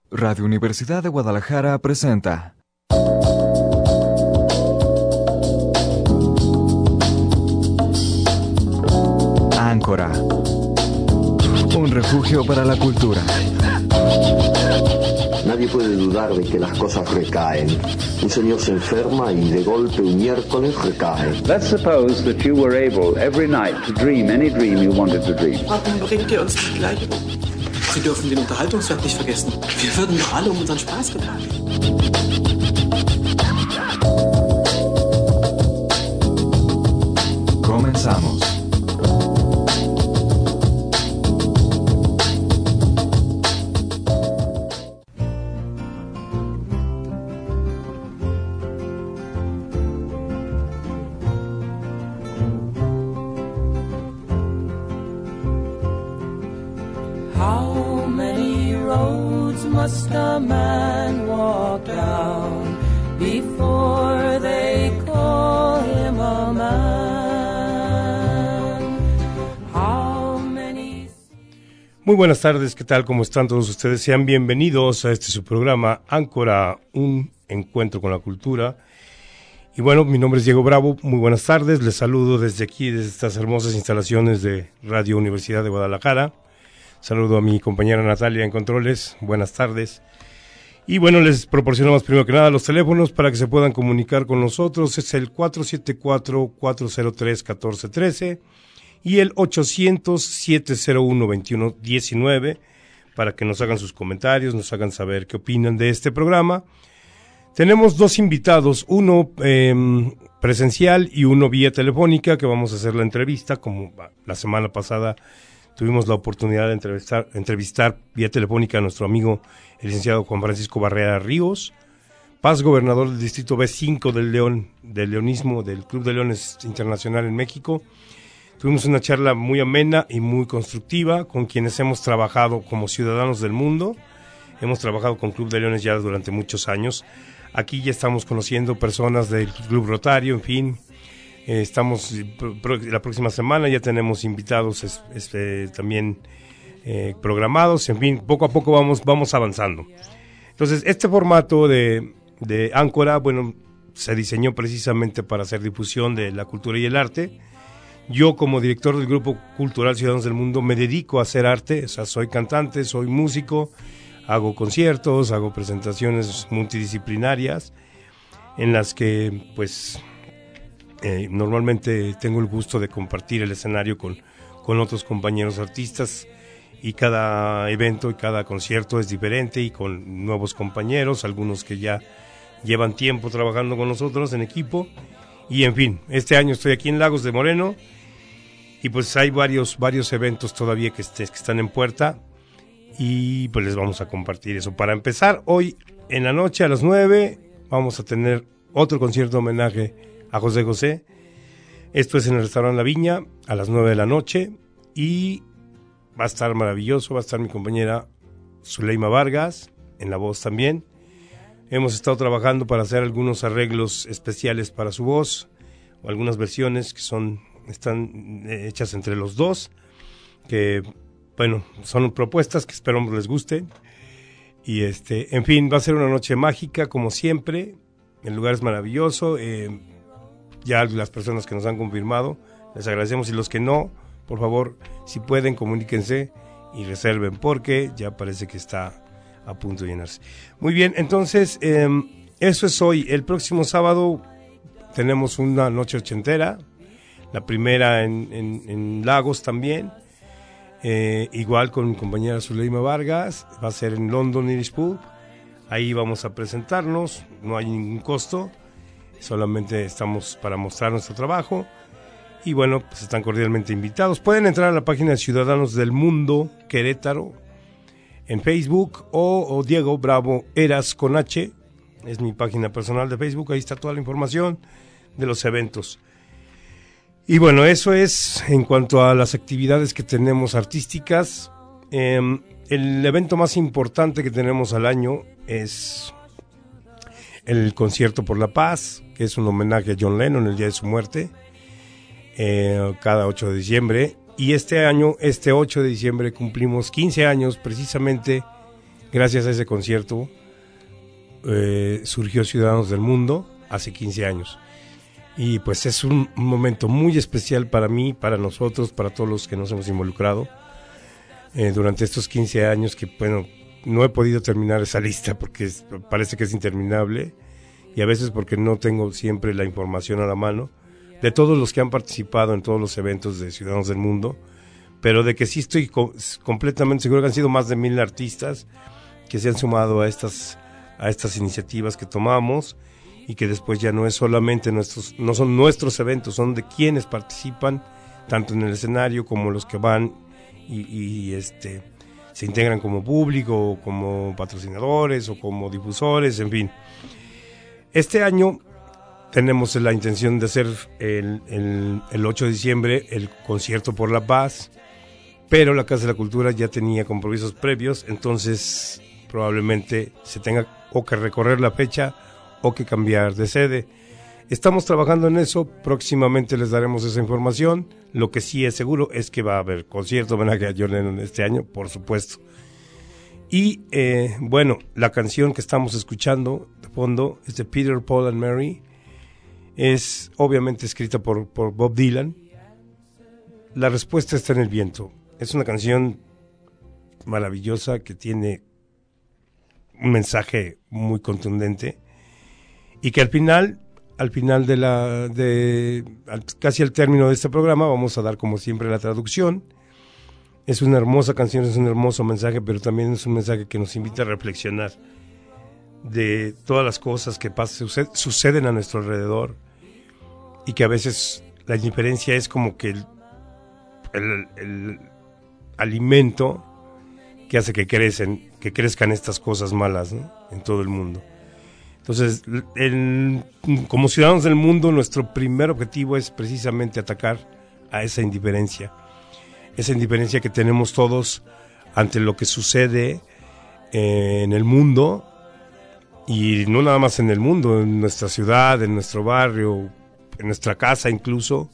Radio Universidad de Guadalajara presenta Áncora, un refugio para la cultura. Nadie puede dudar de que las cosas recaen. Un señor se enferma y de golpe un miércoles recae. Let's suppose that you were able every night to dream any dream you wanted to dream. Warum bringt ihr uns die Beleidigung? Sie dürfen den Unterhaltungswert nicht vergessen. Wir würden doch alle um unseren Spaß getan. Comenzamos. Must a man walk down before they call him a man? How many... Muy buenas tardes, ¿qué tal? ¿Cómo están todos ustedes? Sean bienvenidos a su programa Áncora, un encuentro con la cultura. Y bueno, mi nombre es Diego Bravo, muy buenas tardes, les saludo desde aquí, desde estas hermosas instalaciones de Radio Universidad de Guadalajara. Saludo a mi compañera Natalia en controles, buenas tardes. Y bueno, les proporcionamos primero que nada los teléfonos para que se puedan comunicar con nosotros. Es el 474-403-1413 y el 800-701-2119 para que nos hagan sus comentarios, nos hagan saber qué opinan de este programa. Tenemos dos invitados, uno presencial y uno vía telefónica, que vamos a hacer la entrevista, como la semana pasada tuvimos la oportunidad de entrevistar vía telefónica a nuestro amigo, el licenciado Juan Francisco Barrera Ríos, Paz, gobernador del Distrito B5 del Leonismo, del Club de Leones Internacional en México. Tuvimos una charla muy amena y muy constructiva con quienes hemos trabajado como ciudadanos del mundo. Hemos trabajado con Club de Leones ya durante muchos años. Aquí ya estamos conociendo personas del Club Rotario, en fin. Estamos la próxima semana, ya tenemos invitados también programados, en fin, poco a poco vamos avanzando. Entonces, este formato de Áncora, bueno, se diseñó precisamente para hacer difusión de la cultura y el arte. Yo, como director del Grupo Cultural Ciudadanos del Mundo, me dedico a hacer arte, o sea, soy cantante, soy músico, hago conciertos, hago presentaciones multidisciplinarias, en las que, pues... normalmente tengo el gusto de compartir el escenario con otros compañeros artistas, y cada evento y cada concierto es diferente y con nuevos compañeros, algunos que ya llevan tiempo trabajando con nosotros en equipo. Y en fin, este año estoy aquí en Lagos de Moreno y pues hay varios eventos todavía que están en puerta, y pues les vamos a compartir eso. Para empezar, hoy en la noche a las 9 vamos a tener otro concierto de homenaje a José José. Esto es en el restaurante La Viña a las 9 de la noche y va a estar maravilloso. Va a estar mi compañera Zuleima Vargas en la voz también. Hemos estado trabajando para hacer algunos arreglos especiales para su voz, o algunas versiones que están hechas entre los dos, que bueno, son propuestas que esperamos les gusten. Y en fin, va a ser una noche mágica como siempre. El lugar es maravilloso. Ya las personas que nos han confirmado, les agradecemos, y los que no, por favor, si pueden, comuníquense y reserven, porque ya parece que está a punto de llenarse. Muy bien, entonces, eso es hoy. El próximo sábado tenemos una noche ochentera, la primera en Lagos también, igual con mi compañera Zuleima Vargas, va a ser en London Irish Pub. Ahí vamos a presentarnos, no hay ningún costo, solamente estamos para mostrar nuestro trabajo. Y bueno, pues están cordialmente invitados. Pueden entrar a la página de Ciudadanos del Mundo Querétaro en Facebook, o Diego Bravo Eras con H, es mi página personal de Facebook. Ahí está toda la información de los eventos. Y bueno, eso es en cuanto a las actividades que tenemos artísticas. El evento más importante que tenemos al año es el Concierto por la Paz, que es un homenaje a John Lennon el día de su muerte, cada 8 de diciembre. Y este año, este 8 de diciembre, cumplimos 15 años precisamente Gracias a ese concierto surgió Ciudadanos del Mundo hace 15 años. Y pues es un momento muy especial para mí, para nosotros, para todos los que nos hemos involucrado durante estos 15 años, que bueno, no he podido terminar esa lista porque parece que es interminable, y a veces porque no tengo siempre la información a la mano de todos los que han participado en todos los eventos de Ciudadanos del Mundo, pero de que sí estoy completamente seguro que han sido más de 1,000 artistas que se han sumado a estas iniciativas que tomamos, y que después ya no es solamente no son nuestros eventos, son de quienes participan tanto en el escenario como los que van y se integran como público, o como patrocinadores o como difusores, en fin. Este año tenemos la intención de hacer el 8 de diciembre el concierto por la paz, pero la Casa de la Cultura ya tenía compromisos previos, entonces probablemente se tenga o que recorrer la fecha o que cambiar de sede. Estamos trabajando en eso, próximamente les daremos esa información. Lo que sí es seguro es que va a haber concierto homenaje a John Lennon este año, por supuesto. Y bueno, la canción que estamos escuchando de fondo es de Peter, Paul and Mary. Es obviamente escrita por Bob Dylan. La respuesta está en el viento. Es una canción maravillosa que tiene un mensaje muy contundente, y que al final casi al término de este programa vamos a dar como siempre la traducción. Es una hermosa canción, es un hermoso mensaje, pero también es un mensaje que nos invita a reflexionar de todas las cosas que suceden a nuestro alrededor, y que a veces la indiferencia es como que el alimento que hace que crezcan estas cosas malas, ¿no?, en todo el mundo. Entonces, como ciudadanos del mundo, nuestro primer objetivo es precisamente atacar a esa indiferencia que tenemos todos ante lo que sucede en el mundo, y no nada más en el mundo, en nuestra ciudad, en nuestro barrio, en nuestra casa incluso,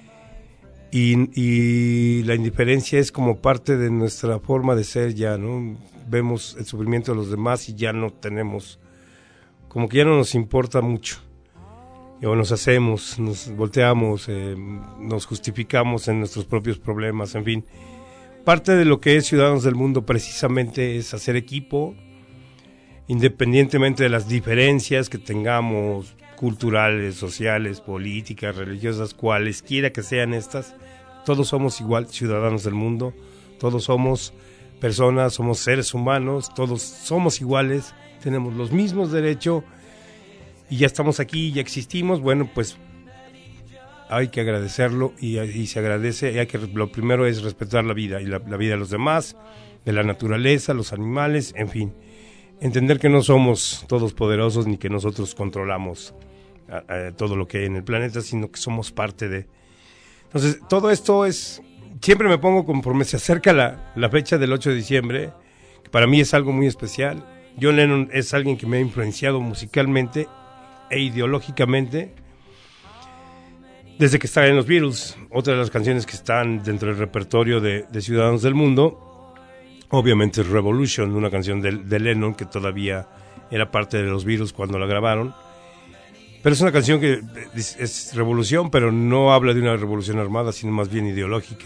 y la indiferencia es como parte de nuestra forma de ser ya, ¿no? Vemos el sufrimiento de los demás y ya no tenemos, como que ya no nos importa mucho, o nos hacemos, nos volteamos, nos justificamos en nuestros propios problemas, en fin. Parte de lo que es Ciudadanos del Mundo precisamente es hacer equipo, independientemente de las diferencias que tengamos, culturales, sociales, políticas, religiosas, cualesquiera que sean estas. Todos somos igual ciudadanos del mundo, todos somos personas, somos seres humanos, todos somos iguales, tenemos los mismos derechos, y ya estamos aquí, ya existimos. Bueno, pues hay que agradecerlo, y se agradece, y lo primero es respetar la vida, y la vida de los demás, de la naturaleza, los animales, en fin. Entender que no somos todos poderosos, ni que nosotros controlamos todo lo que hay en el planeta, sino que somos parte de. Entonces, todo esto es, siempre me pongo, conforme se acerca la fecha del 8 de diciembre, que para mí es algo muy especial. John Lennon es alguien que me ha influenciado musicalmente e ideológicamente desde que estaba en los Beatles. Otra de las canciones que están dentro del repertorio de Ciudadanos del Mundo, obviamente es Revolution, una canción de Lennon que todavía era parte de los Beatles cuando la grabaron. Pero es una canción que es revolución, pero no habla de una revolución armada, sino más bien ideológica.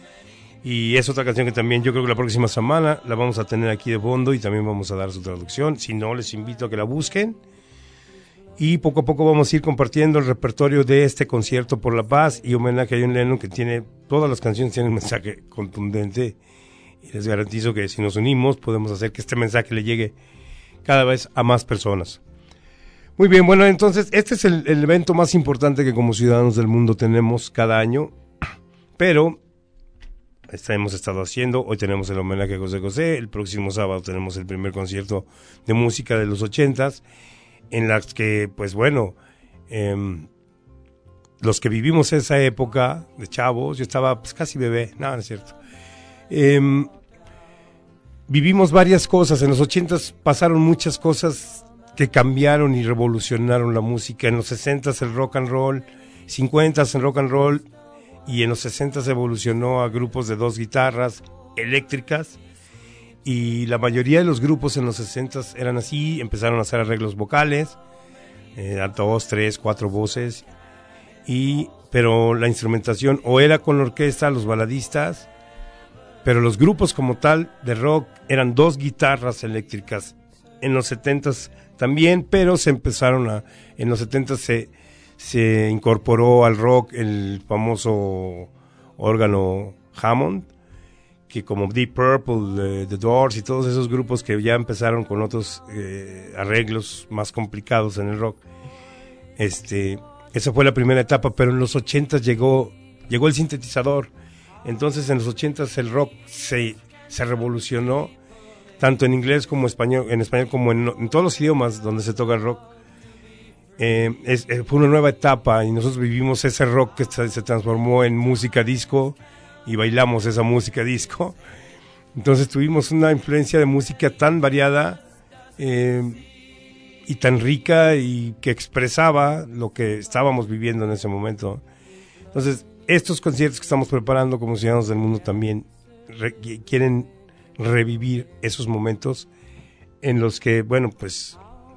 Y es otra canción que también yo creo que la próxima semana la vamos a tener aquí de fondo, y también vamos a dar su traducción. Si no, les invito a que la busquen. Y poco a poco vamos a ir compartiendo el repertorio de este concierto por la paz y homenaje a John Lennon, que tiene, todas las canciones tienen un mensaje contundente. Y les garantizo que si nos unimos podemos hacer que este mensaje le llegue cada vez a más personas. Muy bien, bueno, entonces este es el evento más importante que como ciudadanos del mundo tenemos cada año, pero hemos estado haciendo. Hoy tenemos el homenaje a José José, el próximo sábado tenemos el primer concierto de música de los 80s, en las que, pues bueno, los que vivimos esa época de chavos, yo estaba pues casi bebé, no es cierto, vivimos varias cosas. En los 80s pasaron muchas cosas que cambiaron y revolucionaron la música. En los 60s el rock and roll, 50s el rock and roll, y en los 60s evolucionó a grupos de 2 guitarras eléctricas, y la mayoría de los grupos en los 60s eran así, empezaron a hacer arreglos vocales, 2, 3, 4 voces, pero la instrumentación o era con la orquesta, los baladistas, pero los grupos como tal de rock eran 2 guitarras eléctricas. En los 70s también, pero en los 70s se incorporó al rock el famoso órgano Hammond, que como Deep Purple, The Doors y todos esos grupos que ya empezaron con otros arreglos más complicados en el rock. Esa fue la primera etapa, pero en los 80s llegó el sintetizador. Entonces en los 80s el rock se revolucionó, tanto en inglés como en español como en todos los idiomas donde se toca el rock. Fue una nueva etapa y nosotros vivimos ese rock que se transformó en música disco y bailamos esa música disco. Entonces tuvimos una influencia de música tan variada y tan rica y que expresaba lo que estábamos viviendo en ese momento. Entonces estos conciertos que estamos preparando como Ciudadanos del Mundo también quieren revivir esos momentos en los que, bueno, pues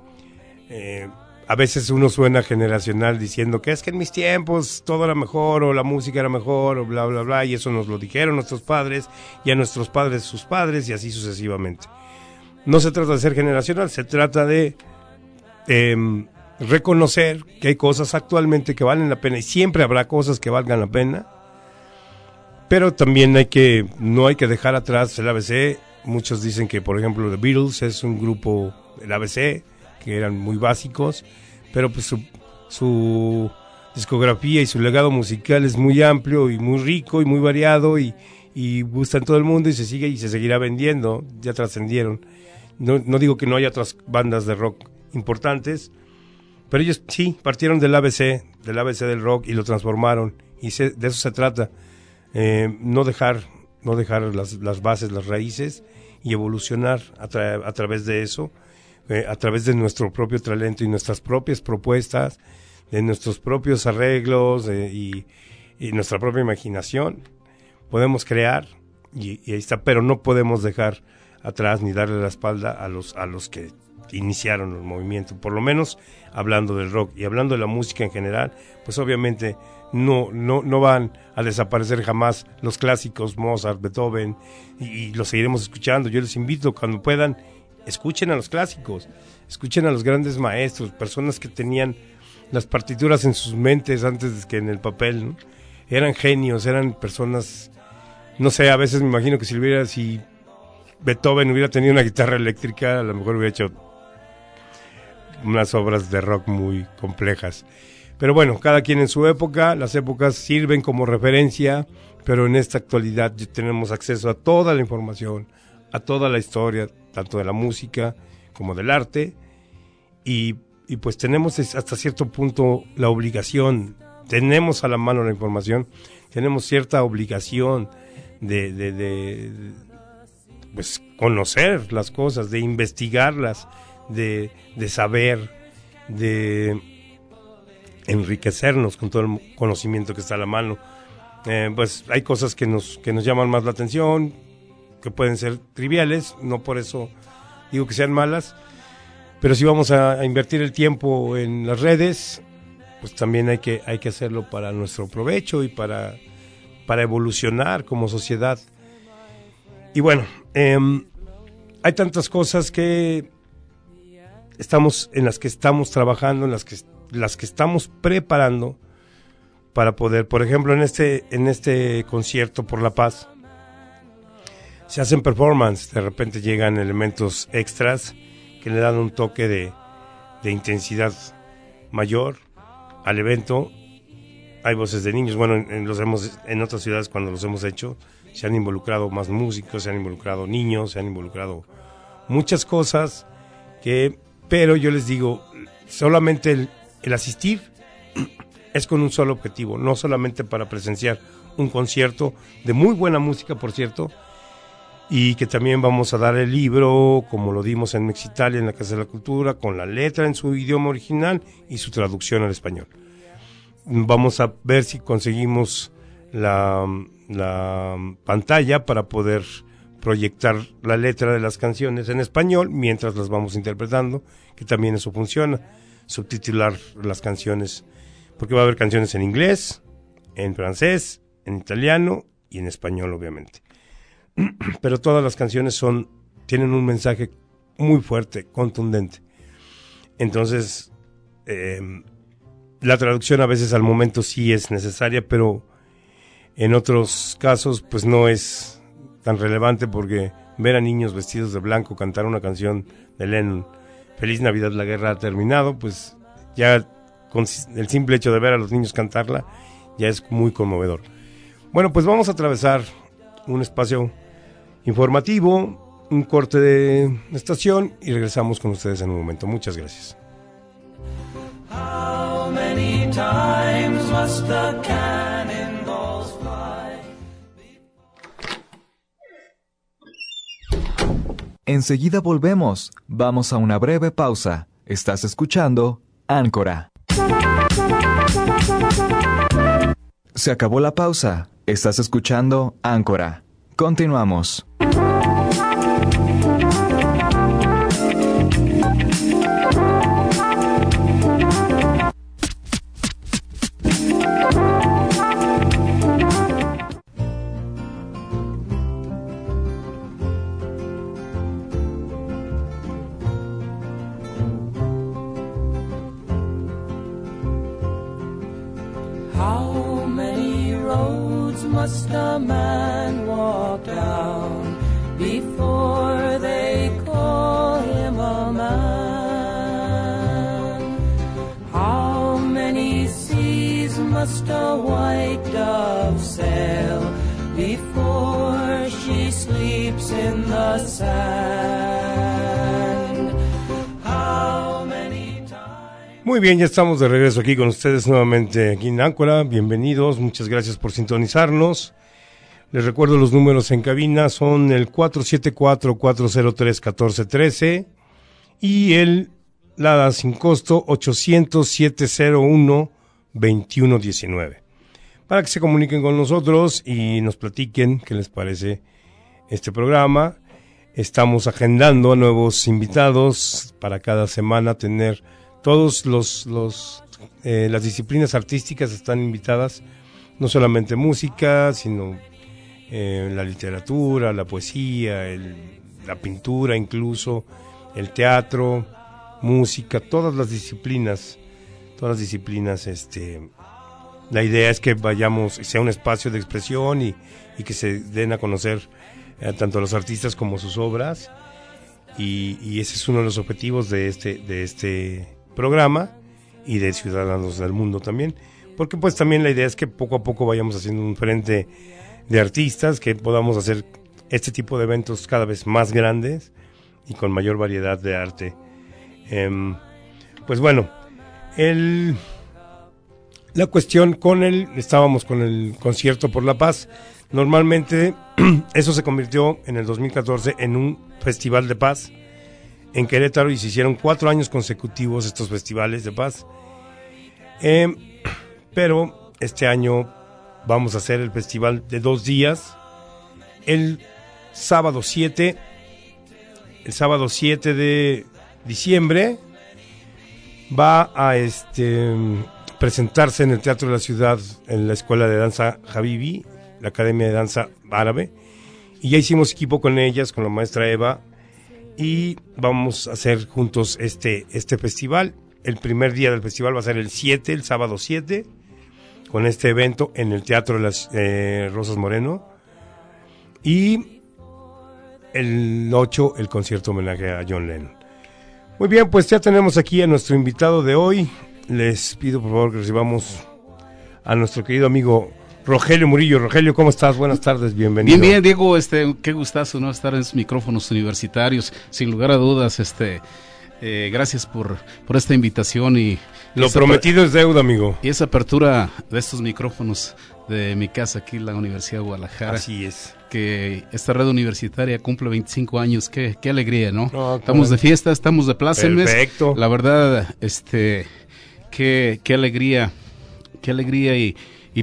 a veces uno suena generacional diciendo que es que en mis tiempos todo era mejor o la música era mejor o bla, bla, bla, y eso nos lo dijeron nuestros padres y a nuestros padres sus padres y así sucesivamente. No se trata de ser generacional, se trata de reconocer que hay cosas actualmente que valen la pena y siempre habrá cosas que valgan la pena, pero también no hay que dejar atrás el ABC. Muchos dicen que, por ejemplo, The Beatles es un grupo del ABC, que eran muy básicos, pero pues su discografía y su legado musical es muy amplio y muy rico y muy variado y gusta en todo el mundo y se sigue y se seguirá vendiendo, ya trascendieron. No digo que no haya otras bandas de rock importantes, pero ellos sí partieron del ABC del rock y lo transformaron, y de eso se trata, no dejar las bases, las raíces, y evolucionar a través de eso, a través de nuestro propio talento y nuestras propias propuestas, de nuestros propios arreglos y nuestra propia imaginación. Podemos crear y ahí está, pero no podemos dejar atrás ni darle la espalda a los que iniciaron el movimiento, por lo menos hablando del rock y hablando de la música en general. Pues obviamente no van a desaparecer jamás los clásicos, Mozart, Beethoven, y los seguiremos escuchando. Yo les invito, cuando puedan, escuchen a los clásicos, escuchen a los grandes maestros, personas que tenían las partituras en sus mentes antes de que en el papel, ¿no? Eran genios, eran personas, no sé, a veces me imagino que si Beethoven hubiera tenido una guitarra eléctrica, a lo mejor hubiera hecho unas obras de rock muy complejas. Pero bueno, cada quien en su época, las épocas sirven como referencia, pero en esta actualidad tenemos acceso a toda la información, a toda la historia, tanto de la música como del arte, y pues tenemos hasta cierto punto la obligación, tenemos a la mano la información, tenemos cierta obligación de pues conocer las cosas, de investigarlas, de saber, de enriquecernos con todo el conocimiento que está a la mano. Pues hay cosas que nos llaman más la atención, que pueden ser triviales, no por eso digo que sean malas, pero si vamos a invertir el tiempo en las redes, pues también hay que hacerlo para nuestro provecho y para evolucionar como sociedad. Y bueno, hay tantas cosas en las que estamos trabajando, en las que estamos preparando para poder, por ejemplo, en este concierto por la paz, se hacen performance, de repente llegan elementos extras que le dan un toque de intensidad mayor al evento. Hay voces de niños, bueno, en otras ciudades cuando los hemos hecho, se han involucrado más músicos, se han involucrado niños, se han involucrado muchas cosas, pero yo les digo, solamente el asistir es con un solo objetivo, no solamente para presenciar un concierto de muy buena música, por cierto, y que también vamos a dar el libro, como lo dimos en Mexitalia, en la Casa de la Cultura, con la letra en su idioma original y su traducción al español. Vamos a ver si conseguimos la pantalla para poder proyectar la letra de las canciones en español mientras las vamos interpretando, que también eso funciona, subtitular las canciones, porque va a haber canciones en inglés, en francés, en italiano y en español, obviamente. Pero todas las canciones tienen un mensaje muy fuerte, contundente. Entonces, la traducción a veces al momento sí es necesaria, pero en otros casos pues no es tan relevante, porque ver a niños vestidos de blanco cantar una canción de Lennon, Feliz Navidad, la guerra ha terminado, pues ya con el simple hecho de ver a los niños cantarla ya es muy conmovedor. Bueno, pues vamos a atravesar un espacio informativo, un corte de estación y regresamos con ustedes en un momento. Muchas gracias. How many times must the cannonballs fly? Enseguida volvemos. Vamos a una breve pausa. Estás escuchando Áncora. Se acabó la pausa. Estás escuchando Áncora. Continuamos. How many roads must a man walk down before they call him a man? How many seas must a white dove sail before she sleeps in the sand? How many times... Muy bien, ya estamos de regreso aquí con ustedes nuevamente aquí en Áncora. Bienvenidos, muchas gracias por sintonizarnos. Les recuerdo los números en cabina, son el 474-403-1413 y el LADA sin costo 800-701-2119. Para que se comuniquen con nosotros y nos platiquen qué les parece este programa. Estamos agendando a nuevos invitados para cada semana tener todos las disciplinas artísticas están invitadas, no solamente música, sino la literatura, la poesía, la pintura incluso, el teatro, música, todas las disciplinas, la idea es que vayamos, sea un espacio de expresión y que se den a conocer tanto a los artistas como sus obras, y ese es uno de los objetivos de este programa y de Ciudadanos del Mundo también, porque pues también la idea es que poco a poco vayamos haciendo un frente de artistas, que podamos hacer este tipo de eventos cada vez más grandes y con mayor variedad de arte. Pues bueno, la cuestión estábamos con el Concierto por la Paz. Normalmente eso se convirtió en el 2014 en un festival de paz en Querétaro, y se hicieron 4 años consecutivos estos festivales de paz. Pero este año vamos a hacer el festival de 2 días. El sábado 7 de diciembre va a presentarse en el Teatro de la Ciudad, en la Escuela de Danza Habibi, la Academia de Danza Árabe, y ya hicimos equipo con ellas, con la maestra Eva, y vamos a hacer juntos este festival. El primer día del festival va a ser el sábado 7, con este evento en el Teatro de las Rosas Moreno, y el 8 el concierto homenaje a John Lennon. Muy bien, pues ya tenemos aquí a nuestro invitado de hoy. Les pido por favor que recibamos a nuestro querido amigo Rogelio Murillo. Rogelio, ¿cómo estás? Buenas tardes, bienvenido. Bien, Diego, qué gustazo, ¿no? Estar en los micrófonos universitarios, sin lugar a dudas, gracias por esta invitación y... Lo prometido es deuda, amigo. Y esa apertura de estos micrófonos de mi casa aquí en la Universidad de Guadalajara. Así es. Que esta red universitaria cumple 25 años, qué alegría, ¿no? Estamos de fiesta, estamos de plácemes. Perfecto. La verdad, qué alegría y pues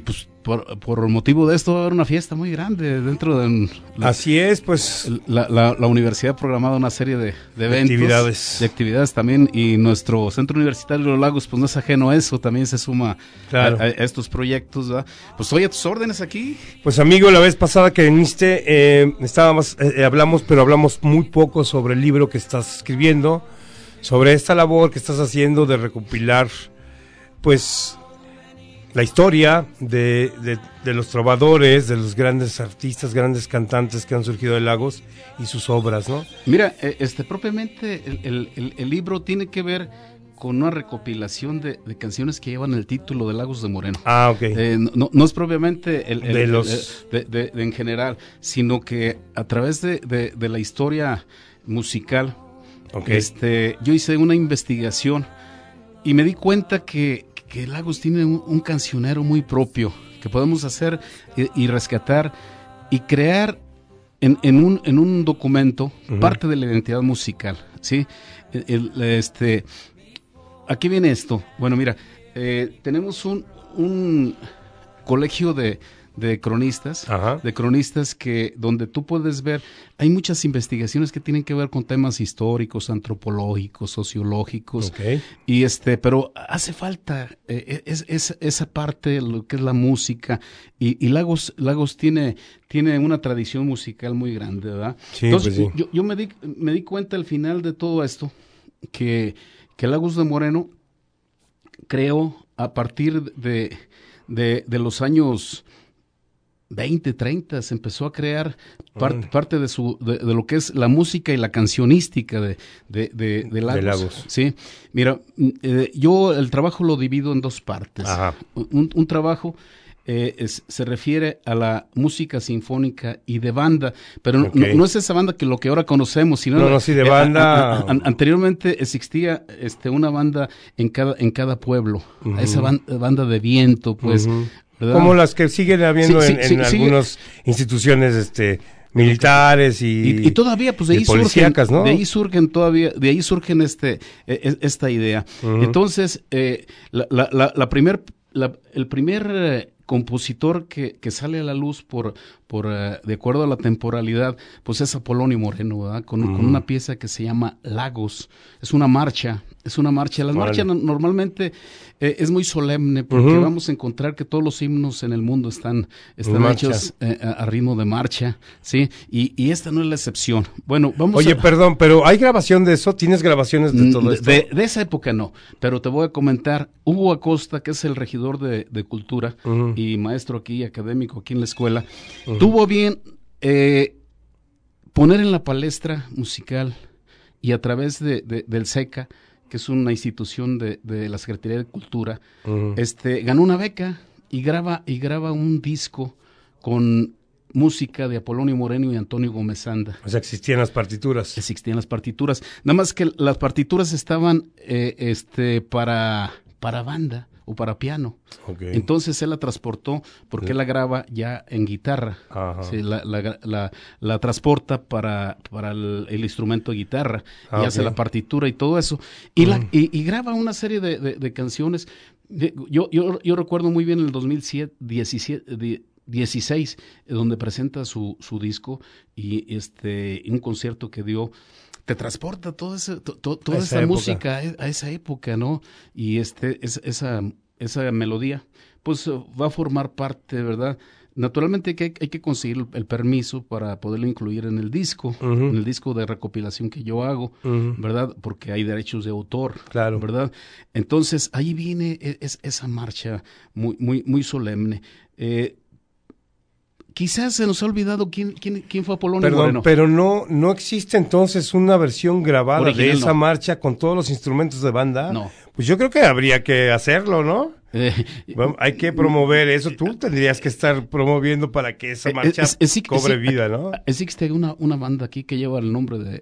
por motivo de esto va a haber una fiesta muy grande dentro de... Así es, pues... La universidad ha programado una serie de eventos. De actividades también, y nuestro Centro Universitario de los Lagos, pues no es ajeno a eso, también se suma a estos proyectos, ¿verdad? Pues estoy a tus órdenes aquí. Pues amigo, la vez pasada que viniste, hablamos muy poco sobre el libro que estás escribiendo, sobre esta labor que estás haciendo de recopilar, pues... la historia de los trovadores, de los grandes artistas, grandes cantantes que han surgido de Lagos y sus obras, ¿no? Mira, propiamente el libro tiene que ver con una recopilación de canciones que llevan el título de Lagos de Moreno. Ah, ok. No es propiamente en general, sino que a través de la historia musical, okay. Yo hice una investigación y me di cuenta que Lagos tiene un cancionero muy propio que podemos hacer y rescatar y crear en un documento parte de la identidad musical, ¿sí? Aquí viene esto. Bueno, mira, tenemos un colegio de cronistas, que donde tú puedes ver, hay muchas investigaciones que tienen que ver con temas históricos, antropológicos, sociológicos, okay. Y pero hace falta esa parte, lo que es la música, y Lagos tiene una tradición musical muy grande, ¿verdad? Sí, entonces pues sí. yo me di cuenta al final de todo esto que Lagos de Moreno creó a partir de los años 20, 30, se empezó a crear parte de lo que es la música y la cancionística de Lagos. Sí, mira, yo el trabajo lo divido en dos partes. Ajá. Un trabajo se refiere a la música sinfónica y de banda, pero okay. no es esa banda que ahora conocemos, sino sí, de banda. Anteriormente existía una banda en cada pueblo, esa banda de viento, pues. ¿Verdad? Como las que siguen habiendo en algunas instituciones militares y todavía, pues de ahí policíacas, ¿no? De ahí surgen esta idea. Entonces, el primer compositor que sale a la luz por de acuerdo a la temporalidad, pues es Apolonio Moreno, ¿verdad? Con una pieza que se llama Lagos. Es una marcha. Las marchas normalmente es muy solemne porque vamos a encontrar que todos los himnos en el mundo están hechos a ritmo de marcha, ¿sí? Y esta no es la excepción. Bueno, perdón, pero ¿hay grabación de eso? ¿Tienes grabaciones de todo esto? De esa época no, pero te voy a comentar. Hugo Acosta, que es el regidor de Cultura y maestro aquí, académico aquí en la escuela, tuvo bien poner en la palestra musical y a través del SECA, que es una institución de la Secretaría de Cultura, ganó una beca y graba un disco con música de Apolonio Moreno y Antonio Gómez Anda. O sea, existían las partituras. Nada más que las partituras estaban para banda o para piano. Okay. Entonces él la transportó porque él la graba ya en guitarra. Sí, la transporta para el instrumento de guitarra y hace la partitura y todo eso. Y graba una serie de canciones. Yo recuerdo muy bien el 2016, donde presenta su disco y un concierto que dio. Te transporta toda esa música a esa época, ¿no? Y esa melodía, pues va a formar parte, ¿verdad? Naturalmente hay que conseguir el permiso para poderlo incluir en el disco, en el disco de recopilación que yo hago, ¿verdad? Porque hay derechos de autor, claro, ¿verdad? Entonces ahí viene esa marcha muy, muy, muy solemne. Quizás se nos ha olvidado quién fue Apolonio Moreno. Pero no existe entonces una versión grabada original, de esa marcha con todos los instrumentos de banda. No. Pues yo creo que habría que hacerlo, ¿no? Hay que promover eso. Tú tendrías que estar promoviendo para que esa marcha cobre vida, ¿no? Existe una banda aquí que lleva el nombre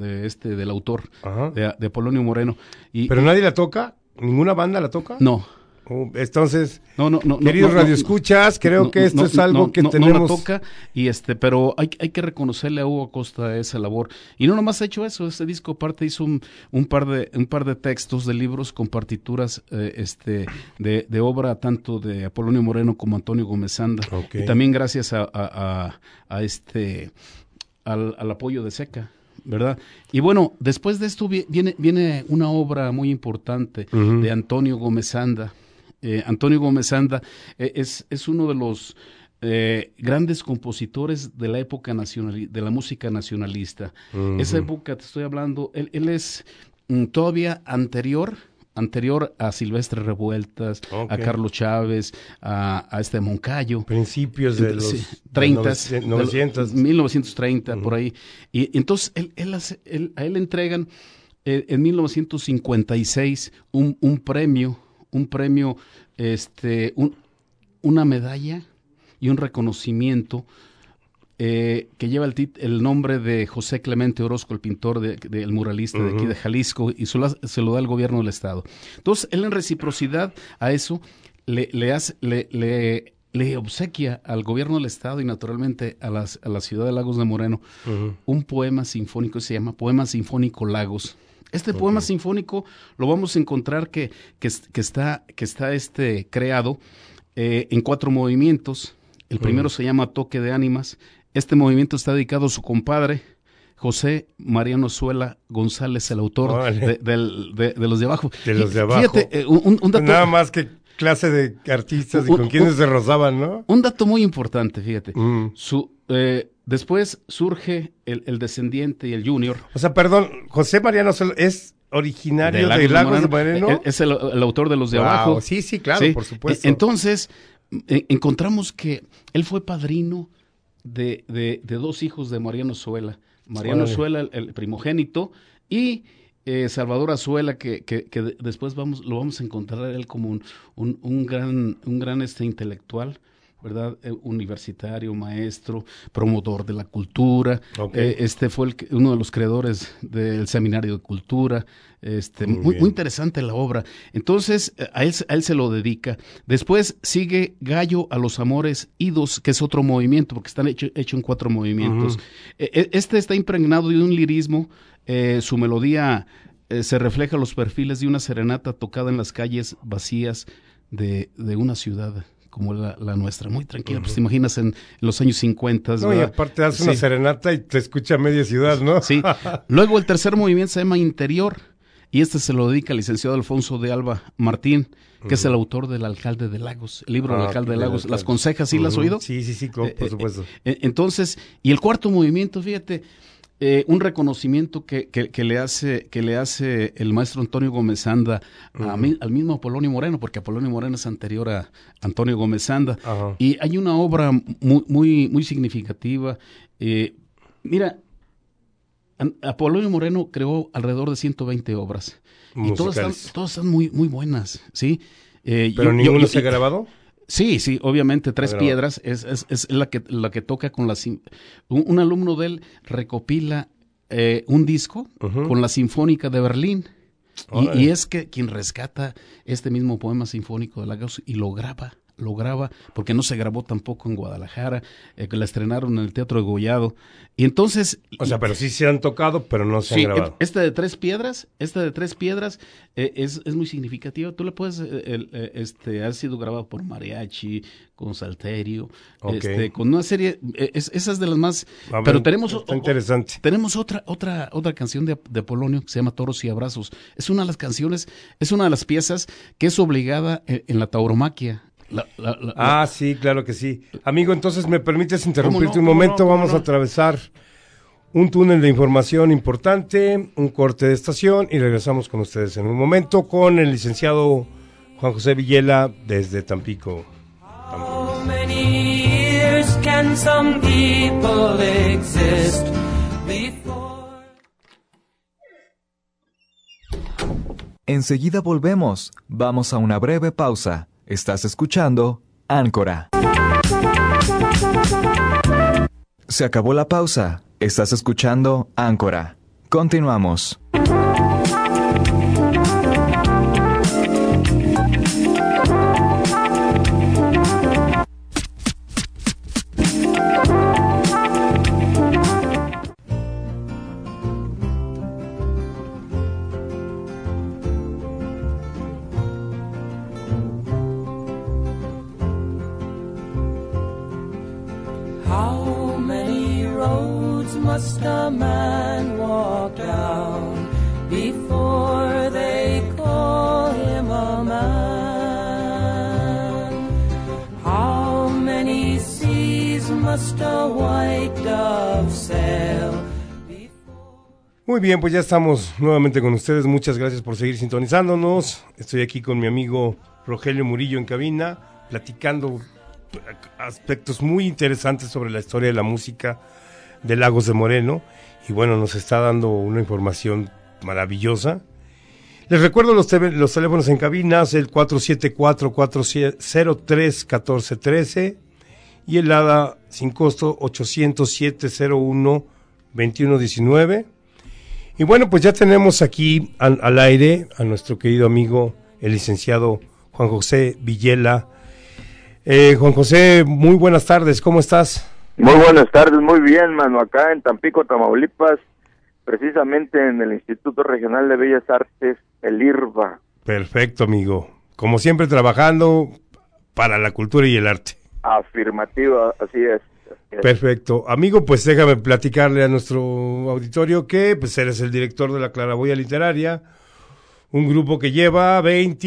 del autor, de Apolonio Moreno. ¿Pero nadie la toca? ¿Ninguna banda la toca? No. Entonces, queridos radioescuchas, creo que esto es algo que tenemos. No la toca, pero hay que reconocerle a Hugo Acosta esa labor. Y no nomás ha hecho eso, este disco aparte hizo un par de textos de libros con partituras de obra tanto de Apolonio Moreno como Antonio Gómez Anda. Okay. Y también gracias al apoyo de Seca, ¿verdad? Y bueno, después de esto viene una obra muy importante de Antonio Gómez Anda. Antonio Gómez Anda es uno de los grandes compositores de la época de la música nacionalista. Esa época, te estoy hablando, él es todavía anterior a Silvestre Revueltas, a Carlos Chávez, a Moncayo. Principios de los 1930, por ahí. Y entonces a él le entregan en 1956 un premio, una medalla y un reconocimiento que lleva el nombre de José Clemente Orozco, el pintor, el muralista de aquí de Jalisco, y se lo da el gobierno del estado. Entonces, él en reciprocidad a eso le obsequia al gobierno del estado y naturalmente a la ciudad de Lagos de Moreno un poema sinfónico, se llama Poema Sinfónico Lagos. Este poema sinfónico lo vamos a encontrar que está creado en 4 movimientos. El primero se llama Toque de Ánimas. Este movimiento está dedicado a su compadre, José Mariano Zuela González, el autor de Los de Abajo. De Los de Abajo. Fíjate, un dato. Nada más que clase de artistas y con quienes se rozaban, ¿no? Un dato muy importante, fíjate. Después surge el descendiente y el junior. O sea, perdón, José Mariano Zuela es originario de Lagos de Moreno. Es el autor de Los de Abajo. Sí, claro, sí. Por supuesto. Entonces, encontramos que él fue padrino de 2 hijos de Mariano Zuela. Mariano Zuela, el primogénito, y Salvador Azuela, que después lo vamos a encontrar a él como un gran intelectual, ¿verdad? Universitario, maestro, promotor de la cultura. Fue uno de los creadores del Seminario de Cultura. Muy interesante la obra. Entonces, a él se lo dedica. Después sigue Gallo a los Amores Idos, que es otro movimiento, porque están hecho en 4 movimientos. Está impregnado de un lirismo. Su melodía se refleja los perfiles de una serenata tocada en las calles vacías de una ciudad como la nuestra, muy tranquila. Pues te imaginas en los años 50. No, y aparte haces una serenata y te escucha media ciudad, ¿no? Sí. Luego el tercer movimiento se llama Interior, y se lo dedica al licenciado Alfonso de Alba Martín, que es el autor del Alcalde de Lagos, el libro del Alcalde de Lagos. Las Consejas, ¿sí las has oído? Sí, por supuesto. Entonces, y el cuarto movimiento, fíjate, un reconocimiento que le hace el maestro Antonio Gómez Anda al mismo Apolonio Moreno, porque Apolonio Moreno es anterior a Antonio Gómez Anda. Y hay una obra muy significativa. Mira, Apolonio Moreno creó alrededor de 120 obras. Musicales. Y todas están muy buenas, ¿sí? ¿Pero ninguno se ha grabado? Sí, obviamente, Tres Piedras es la que toca con un alumno de él recopila un disco con la Sinfónica de Berlín. Y es que quien rescata este mismo poema sinfónico de Lagos y lo graba, porque no se grabó tampoco en Guadalajara, que la estrenaron en el Teatro de Gollado. Y entonces... O sea, pero sí se han tocado, pero no se han grabado. Esta de Tres Piedras es muy significativa. Tú le puedes... ha sido grabado por mariachi, con salterio, con una serie... esa es de las más... Pero tenemos... Está interesante. Tenemos otra canción de Apolonio que se llama Toros y Abrazos. Es una de las canciones, es una de las piezas que es obligada en la tauromaquia. Sí, claro que sí. Amigo, entonces me permites interrumpirte un momento. Vamos a atravesar un túnel de información importante, un corte de estación y regresamos con ustedes en un momento con el licenciado Juan José Villela desde Tampico. How many years can some people exist before... Enseguida volvemos. Vamos a una breve pausa. Estás escuchando Áncora. Se acabó la pausa. Estás escuchando Áncora. Continuamos. must a man walk down before they call him a man? How many seas must a white dove sail? Muy bien, pues ya estamos nuevamente con ustedes. Muchas gracias por seguir sintonizándonos. Estoy aquí con mi amigo Rogelio Murillo en cabina, platicando aspectos muy interesantes sobre la historia de la música de Lagos de Moreno. Y bueno, nos está dando una información maravillosa. Les recuerdo los teléfonos en cabinas, el 474-403-1413 y el ADA sin costo 800-701-2119. Y bueno, pues ya tenemos aquí al aire a nuestro querido amigo, el licenciado Juan José Villela. Juan José, muy buenas tardes, ¿cómo estás? Muy buenas tardes, muy bien, mano, acá en Tampico, Tamaulipas, precisamente en el Instituto Regional de Bellas Artes, el IRBA. Perfecto, amigo. Como siempre, trabajando para la cultura y el arte. Afirmativo, así es. Perfecto. Amigo, pues déjame platicarle a nuestro auditorio que pues eres el director de la Claraboya Literaria, un grupo que lleva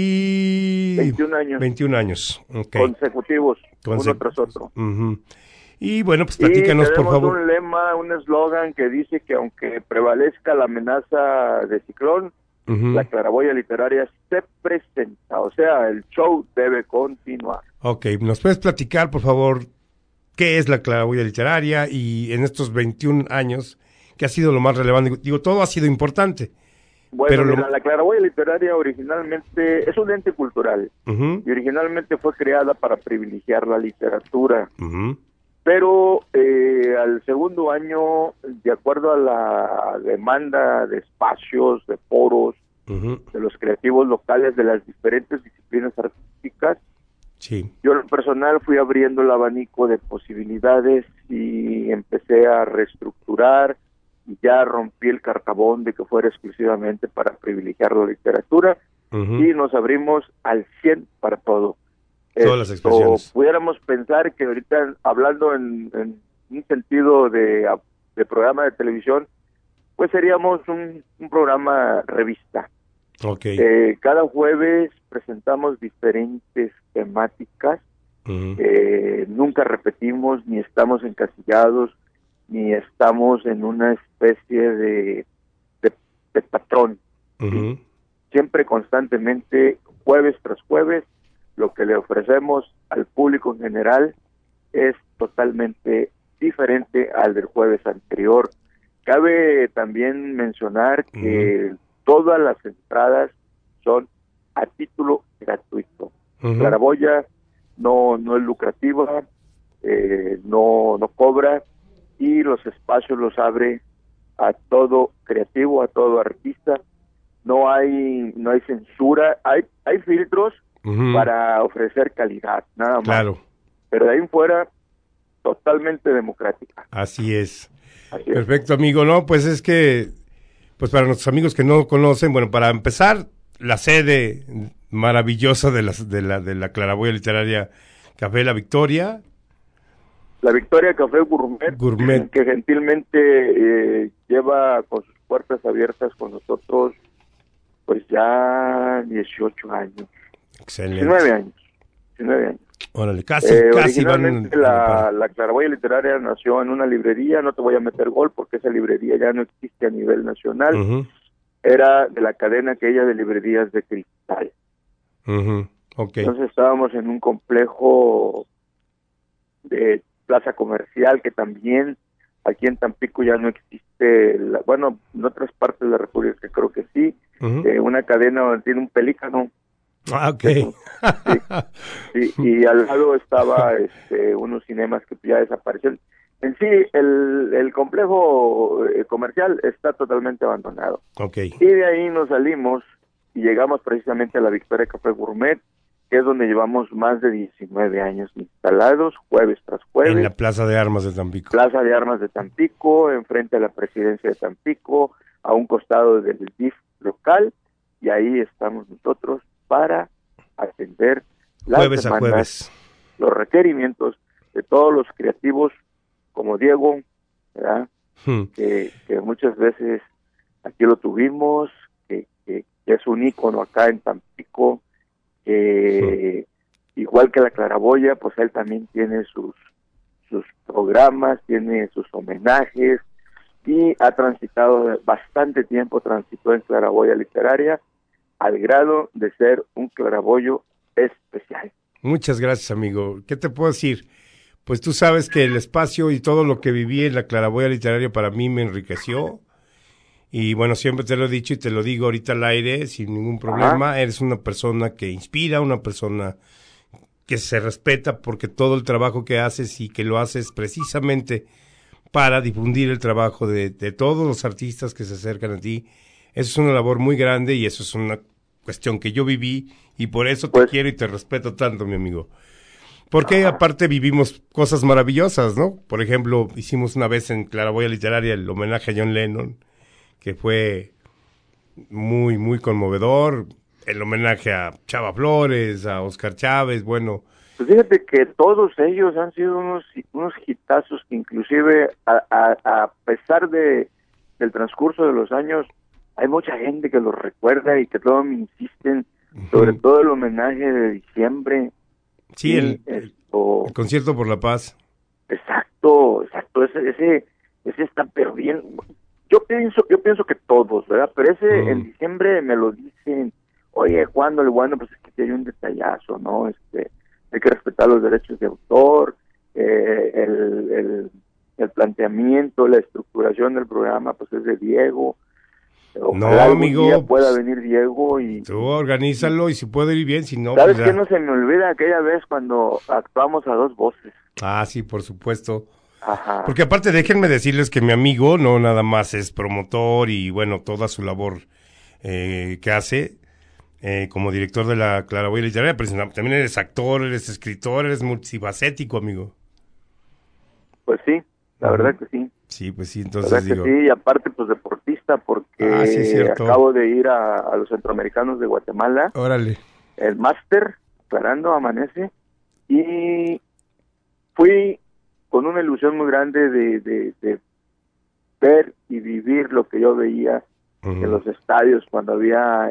21 años. 21 años. Okay. Consecutivos, uno tras otro. Uh-huh. Y bueno, pues platícanos, por favor. Tenemos un lema, un eslogan que dice que aunque prevalezca la amenaza de ciclón, uh-huh, la Claraboya Literaria se presenta, o sea, el show debe continuar. Ok, ¿nos puedes platicar, por favor, qué es la Claraboya Literaria y en estos 21 años, qué ha sido lo más relevante? Digo, todo ha sido importante. Bueno, pero mira, la Claraboya Literaria originalmente es un ente cultural, uh-huh, y originalmente fue creada para privilegiar la literatura, uh-huh, pero al segundo año, de acuerdo a la demanda de espacios, de foros, uh-huh, de los creativos locales de las diferentes disciplinas artísticas, sí, yo en lo personal fui abriendo el abanico de posibilidades y empecé a reestructurar y ya rompí el cartabón de que fuera exclusivamente para privilegiar la literatura, uh-huh, y nos abrimos al 100 para todo. Todas las expresiones. Pudiéramos pensar que ahorita, hablando en un sentido de programa de televisión, pues seríamos un programa revista. Okay. Cada jueves presentamos diferentes temáticas, uh-huh, nunca repetimos, ni estamos encasillados, ni estamos en una especie de patrón. Uh-huh. Siempre, constantemente, jueves tras jueves, lo que le ofrecemos al público en general es totalmente diferente al del jueves anterior. Cabe también mencionar que, uh-huh, todas las entradas son a título gratuito. Uh-huh. Claraboya no es lucrativa, no cobra, y los espacios los abre a todo creativo, a todo artista. No hay censura, hay filtros, uh-huh, para ofrecer calidad, nada más. Claro. Pero de ahí en fuera, totalmente democrática. Así es. Perfecto, amigo. No, pues es que, pues para nuestros amigos que no conocen, bueno, para empezar, la sede maravillosa de la Claraboya Literaria Café La Victoria. La Victoria Café Gourmet, que gentilmente lleva con sus puertas abiertas con nosotros, pues ya 18 años. Excelente. 19 años. Órale, casi originalmente la Claraboya Literaria nació en una librería, no te voy a meter gol porque esa librería ya no existe a nivel nacional, uh-huh, era de la cadena aquella de librerías de Cristal. Uh-huh. Okay. Entonces estábamos en un complejo de plaza comercial que también aquí en Tampico ya no existe, bueno, en otras partes de la República que creo que sí, uh-huh, una cadena donde tiene un pelícano. Ah, okay. Sí, y al lado estaba unos cinemas que ya desaparecieron. En sí, el complejo comercial está totalmente abandonado. Okay. Y de ahí nos salimos y llegamos precisamente a la Victoria Café Gourmet, que es donde llevamos más de 19 años instalados, jueves tras jueves. En la Plaza de Armas de Tampico. Plaza de Armas de Tampico, enfrente a la Presidencia de Tampico, a un costado del DIF local, y ahí estamos nosotros para atender las jueves demandas, a jueves, los requerimientos de todos los creativos como Diego, ¿verdad? que muchas veces aquí lo tuvimos, que es un ícono acá en Tampico, que igual que la Claraboya, pues él también tiene sus programas, tiene sus homenajes, y ha transitado bastante tiempo, transitó en Claraboya Literaria, al grado de ser un claraboyo especial. Muchas gracias, amigo. ¿Qué te puedo decir? Pues tú sabes que el espacio y todo lo que viví en la Claraboya Literaria para mí me enriqueció. Y bueno, siempre te lo he dicho y te lo digo ahorita al aire sin ningún problema. Eres una persona que inspira, una persona que se respeta porque todo el trabajo que haces y que lo haces precisamente para difundir el trabajo de todos los artistas que se acercan a ti. Eso es una labor muy grande y eso es una cuestión que yo viví y por eso te quiero y te respeto tanto, mi amigo. Porque aparte vivimos cosas maravillosas, ¿no? Por ejemplo, hicimos una vez en Claraboya Literaria el homenaje a John Lennon, que fue muy, muy conmovedor. El homenaje a Chava Flores, a Oscar Chávez, bueno. Pues fíjate que todos ellos han sido unos hitazos que inclusive a pesar del transcurso de los años, hay mucha gente que los recuerda y que todos me insisten, sobre todo el homenaje de diciembre. Sí, el concierto por la paz. Exacto, ese está pero bien. Yo pienso que todos, ¿verdad? Pero ese en diciembre me lo dicen, oye, ¿cuándo? Bueno, pues es que hay un detallazo, ¿no? Hay que respetar los derechos de autor, el planteamiento, la estructuración del programa, pues es de Diego. Ojalá no, amigo, día pueda venir Diego y tú organízalo y si puede ir bien, si no, ¿sabes pues qué? No se me olvida aquella vez cuando actuamos a dos voces. Ah, sí, por supuesto. Ajá. Porque aparte déjenme decirles que mi amigo no nada más es promotor y bueno, toda su labor que hace como director de la Claraboya Literaria, pero también eres actor, eres escritor, eres multifacético, amigo. Pues sí, la verdad que sí. Sí, pues sí, entonces digo. Sí, y aparte pues deportista porque sí, acabo de ir a los Centroamericanos de Guatemala. Órale. El máster, aclarando, amanece, y fui con una ilusión muy grande de ver y vivir lo que yo veía en los estadios cuando había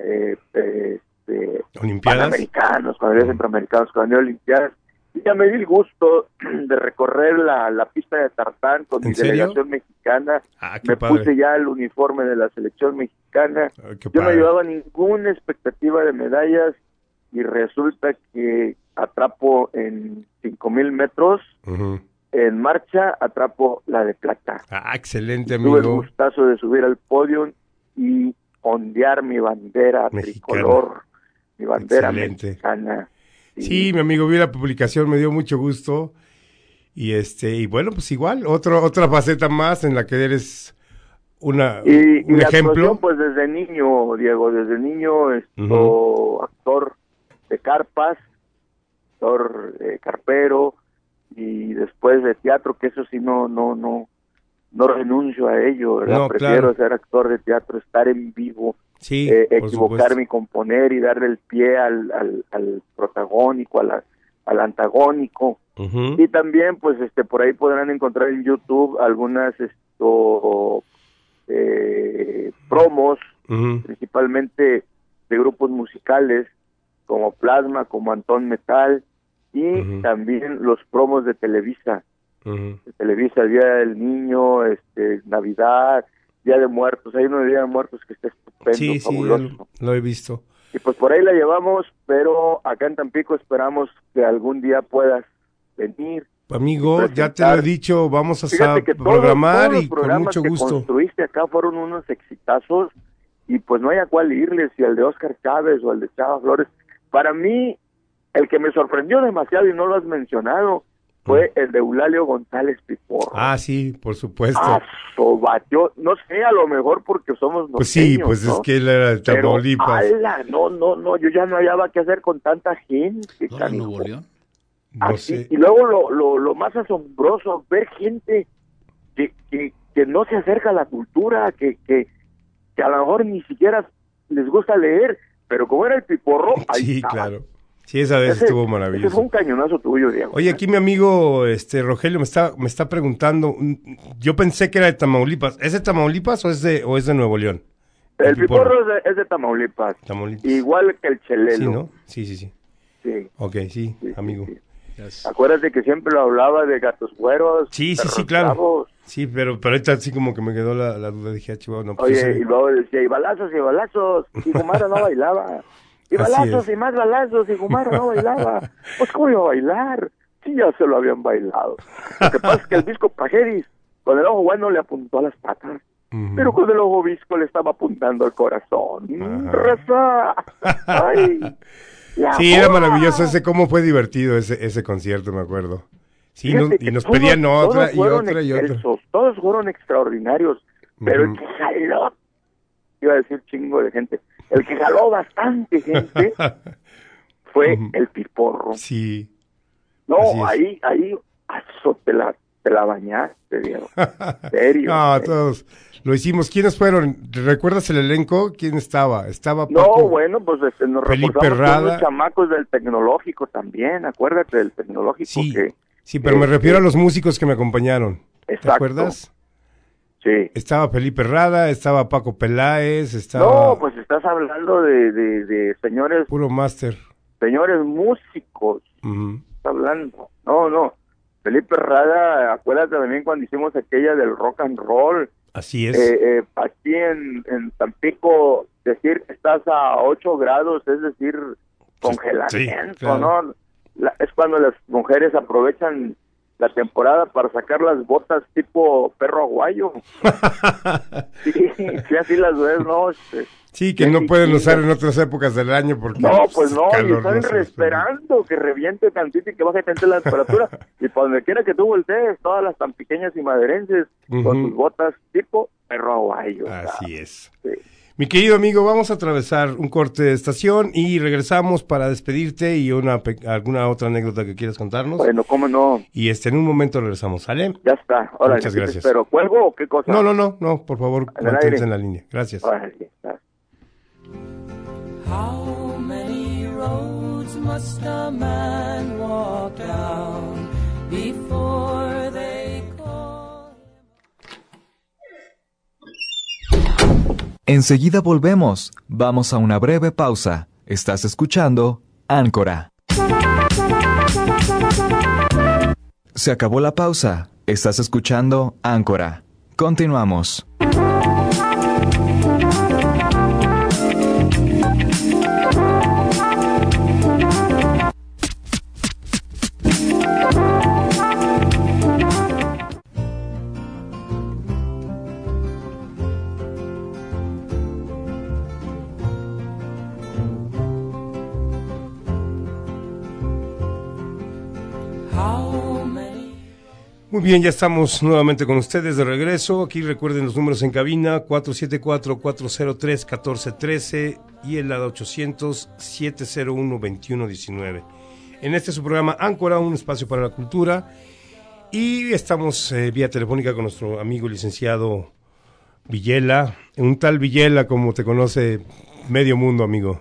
panamericanos, cuando había centroamericanos, cuando había olimpiadas. Y ya me di el gusto de recorrer la pista de tartán con mi delegación mexicana. Me puse ya el uniforme de la selección mexicana. Yo no llevaba ninguna expectativa de medallas y resulta que atrapo en 5,000 metros. En marcha atrapo la de plata. Excelente, amigo. Tuve el gustazo de subir al podio y ondear mi bandera tricolor, mi bandera mexicana. Sí, mi amigo, vi la publicación, me dio mucho gusto. Y bueno, pues igual, otra faceta más en la que eres un ejemplo. Pues desde niño, Diego, actor de carpas, actor carpero, y después de teatro, que eso sí no renuncio a ello, ¿verdad? No, prefiero ser actor de teatro, estar en vivo, sí, equivocarme y componer y darle el pie al protagónico, al antagónico. Y también pues por ahí podrán encontrar en YouTube algunas promos, principalmente de grupos musicales como Plasma, como Antón Metal, y también los promos de Televisa. De Televisa, Día del Niño, Navidad, Día de Muertos. Hay uno de Día de Muertos que está estupendo, fabuloso. Sí, lo he visto. Y pues por ahí la llevamos, pero acá en Tampico esperamos que algún día puedas venir. Amigo, ya te lo he dicho, vamos a programar todos y con mucho gusto. Los que construiste acá fueron unos exitazos y pues no hay a cuál irles, si el de Oscar Chávez o el de Chava Flores. Para mí, el que me sorprendió demasiado y no lo has mencionado fue el de Eulalio González Piporro. Sí, por supuesto. Yo no sé, a lo mejor porque somos norteños, pues sí, pues ¿no? Es que él era de Tamaulipas. No, yo ya no hallaba qué hacer con tanta gente. Nuevo León. No sé. Y luego lo más asombroso, ver gente que no se acerca a la cultura, que a lo mejor ni siquiera les gusta leer, pero como era el Piporro, ahí sí, estaba. Claro. Sí, esa vez estuvo maravilloso. Ese fue un cañonazo tuyo, Diego. Oye, aquí mi amigo Rogelio me está preguntando, yo pensé que era de Tamaulipas. ¿Es de Tamaulipas o es de Nuevo León? El piporro es de Tamaulipas. Igual que el chelelo. Sí, ¿no? Sí. Sí. Ok, sí, amigo. Sí. Acuérdate que siempre lo hablaba de gatos güeros. Sí, claro. Bravos. Sí, pero ahorita así como que me quedó la duda, dije, chihuahua, no. Pues oye, y luego decía, y balazos, y Gumaro no bailaba. Y balazos, y más balazos, y Gumaro no bailaba. Pues, ¿cómo iba a bailar? Sí, ya se lo habían bailado. Lo que pasa es que el disco Pajeris, con el ojo bueno, le apuntó a las patas. Pero con el ojo visco le estaba apuntando al corazón. ¡Raza! ¡Ay! Sí, era maravilloso cómo fue divertido ese concierto, me acuerdo. Sí, nos pedían otra y otra y otra. Todos fueron extraordinarios, pero el que jaló, iba a decir chingo de gente, el que jaló bastante gente fue el piporro. Sí. No, ahí, te la bañaste, Diego. ¿Serio? No, todos lo hicimos. ¿Quiénes fueron? ¿Recuerdas el elenco? ¿Quién estaba? Estaba Paco, no, bueno, pues nos Felipe Rada, los chamacos del Tecnológico también, acuérdate del Tecnológico. Sí, pero me refiero a los músicos que me acompañaron. Exacto. ¿Te acuerdas? Sí. Estaba Felipe Rada, estaba Paco Peláez, estaba... No, pues estás hablando de señores... Puro máster. Señores músicos. Estás hablando. No. Felipe Rada, acuérdate también cuando hicimos aquella del rock and roll. Así es. Aquí en Tampico, decir que estás a 8 grados, es decir, congelamiento, sí, claro. ¿no? Es cuando las mujeres aprovechan la temporada para sacar las botas tipo perro aguayo. sí, así las ves, ¿no? Sí, que no pueden usar en otras épocas del año porque... No, pues no, y están esperando que reviente tantito y que baje tantito la temperatura. Y para donde quiera que tú voltees, todas las tan pequeñas y maderenses con sus botas tipo perro aguayo. Así es. Sí. Mi querido amigo, vamos a atravesar un corte de estación y regresamos para despedirte y alguna otra anécdota que quieras contarnos. Bueno, ¿cómo no? Y en un momento regresamos, ¿sale? Ya está. Ahora, muchas gracias. ¿Pero cuelgo o qué cosa? No, por favor, mantente en la línea. Gracias. How many roads must a man walk down before they call him? Enseguida volvemos. Vamos a una breve pausa. Estás escuchando Áncora. Se acabó la pausa. Estás escuchando Áncora. Continuamos. Muy bien, ya estamos nuevamente con ustedes de regreso. Aquí recuerden los números en cabina, 474-403-1413 y el lado 800-701-2119. En este es su programa Áncora, un espacio para la cultura. Y estamos vía telefónica con nuestro amigo licenciado Villela, un tal Villela como te conoce medio mundo, amigo.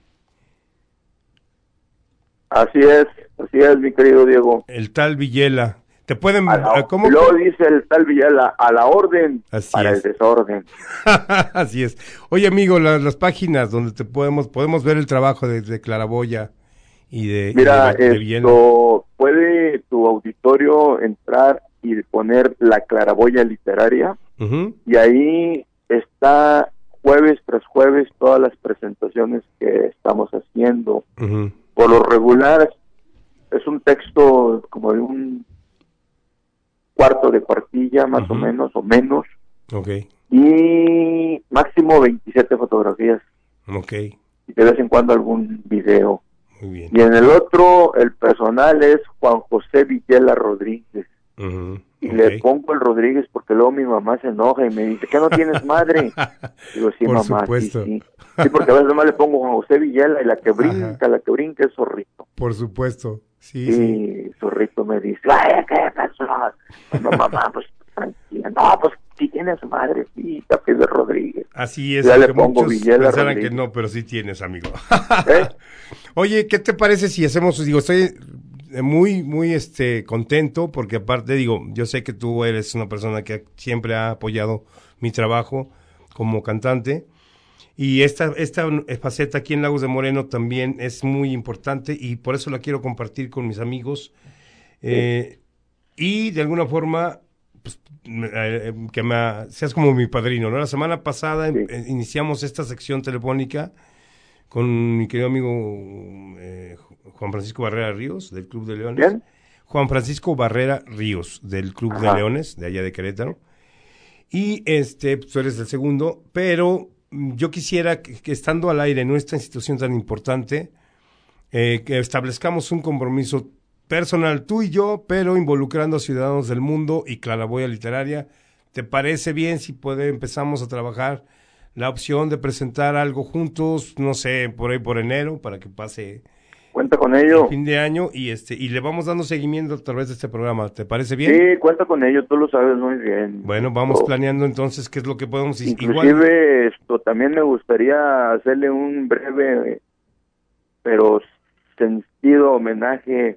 Así es, mi querido Diego. El tal Villela. Te pueden... ¿cómo? Luego dice el tal Villela, a la orden para el desorden. Así es. Oye, amigo, las páginas donde podemos ver el trabajo de Claraboya y de Villela. Puede tu auditorio entrar y poner la Claraboya literaria, y ahí está jueves tras jueves todas las presentaciones que estamos haciendo. Por lo regular es un texto como de un cuarto de cuartilla, más o menos, o menos. Okay. Y máximo 27 fotografías. Okay. Y de vez en cuando algún video. Muy bien. Y en el otro, el personal es Juan José Villela Rodríguez. Y le pongo el Rodríguez porque luego mi mamá se enoja y me dice, ¿qué no tienes madre? Digo, sí, por mamá, supuesto. Sí. Sí, porque a veces nomás le pongo Juan José Villela y la que brinca es Zorrito. Por supuesto. Sí. Y Zorrito me dice, ay, ¿qué pasó? No, mamá, pues tranquila. No, pues tienes madrecita, Fidel Rodríguez. Así es, ya le que pongo muchos Villela pensarán Rodríguez. que no, pero sí tienes, amigo. ¿Eh? Oye, ¿qué te parece si hacemos, digo, estoy muy contento, porque aparte, digo, yo sé que tú eres una persona que siempre ha apoyado mi trabajo como cantante, y esta faceta aquí en Lagos de Moreno también es muy importante, y por eso la quiero compartir con mis amigos, y de alguna forma, pues, seas como mi padrino, ¿no? La semana pasada iniciamos esta sección telefónica con mi querido amigo Juan Francisco Barrera Ríos, del Club de Leones. ¿Bien? Juan Francisco Barrera Ríos, del Club de Leones, de allá de Querétaro. Y tú eres el segundo, pero yo quisiera que estando al aire en nuestra institución tan importante, que establezcamos un compromiso personal, tú y yo, pero involucrando a ciudadanos del mundo y claraboya literaria. ¿Te parece bien si empezamos a trabajar la opción de presentar algo juntos, no sé, por ahí por enero, para que pase Cuenta con ello. el fin de año y le vamos dando seguimiento a través de este programa? ¿Te parece bien? Sí, cuenta con ello, tú lo sabes muy bien. Bueno, vamos planeando entonces qué es lo que podemos... Inclusive también me gustaría hacerle un breve pero sentido homenaje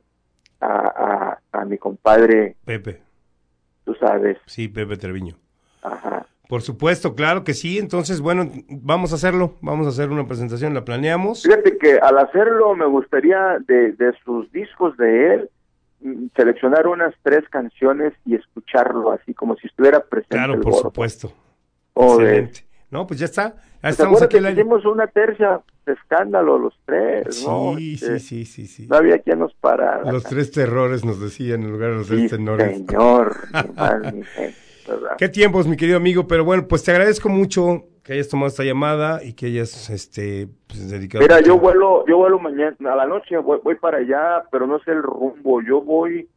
a mi compadre Pepe. Tú sabes. Sí, Pepe Treviño. Ajá. Por supuesto, claro que sí. Entonces, bueno, vamos a hacerlo. Vamos a hacer una presentación, la planeamos. Fíjate que al hacerlo me gustaría de sus discos de él seleccionar unas 3 canciones y escucharlo así como si estuviera presente. Claro, el por gordo. supuesto. Joder. Excelente. No, pues ya está. Ya Pues estamos aquí al aire. hicimos una tercia de escándalo los 3, ¿no? Sí. No había quien nos parara. Los 3 terrores nos decían en lugar de los 3 tenores. Señor. mi gente, ¿verdad? Qué tiempos, mi querido amigo, pero bueno, pues te agradezco mucho que hayas tomado esta llamada y que hayas pues, dedicado. Mira, yo vuelo mañana a la noche, voy para allá, pero no sé el rumbo. Yo voy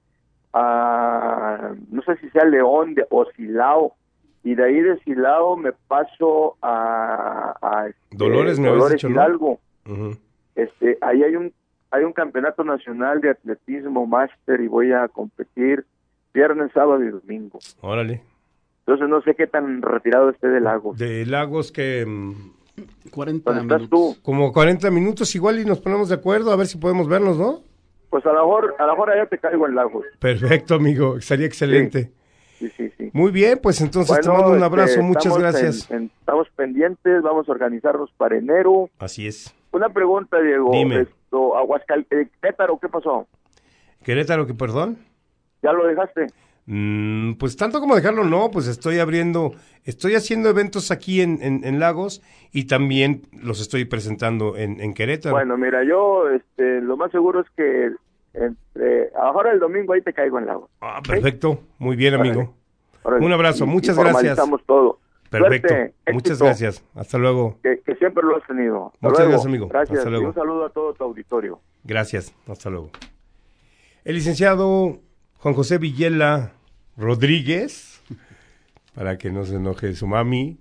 a no sé si sea León o Silao, y de ahí de Silao me paso a Dolores, me habías dicho, Hidalgo. ¿no? Uh-huh. Ahí hay un campeonato nacional de atletismo máster y voy a competir viernes, sábado y domingo. Órale. Entonces no sé qué tan retirado esté de Lagos. De Lagos que 40 ¿Dónde estás minutos. tú? como 40 minutos igual y nos ponemos de acuerdo a ver si podemos vernos, ¿no? Pues a lo mejor allá te caigo en Lagos. Perfecto, amigo, estaría excelente. Sí. Muy bien, pues entonces Bueno, te mando un abrazo, muchas gracias. Estamos pendientes, vamos a organizarnos para enero. Así es. Una pregunta, Diego. Dime. Querétaro, ¿qué pasó? Querétaro, ¿qué perdón? ¿Ya lo dejaste? Pues tanto como dejarlo, no, pues estoy haciendo eventos aquí en Lagos y también los estoy presentando en Querétaro. Bueno, mira, yo lo más seguro es que a lo mejor el domingo ahí te caigo en Lagos. Ah, perfecto, muy bien, amigo. Órale. Un abrazo, muchas y gracias. formalizamos todo. Perfecto, Suerte, muchas éxito, gracias. Hasta luego. que siempre lo has tenido. Hasta Muchas luego. gracias, amigo. Gracias. Hasta luego. Y un saludo a todo tu auditorio. Gracias, hasta luego. El licenciado Juan José Villela Rodríguez, para que no se enoje su mami,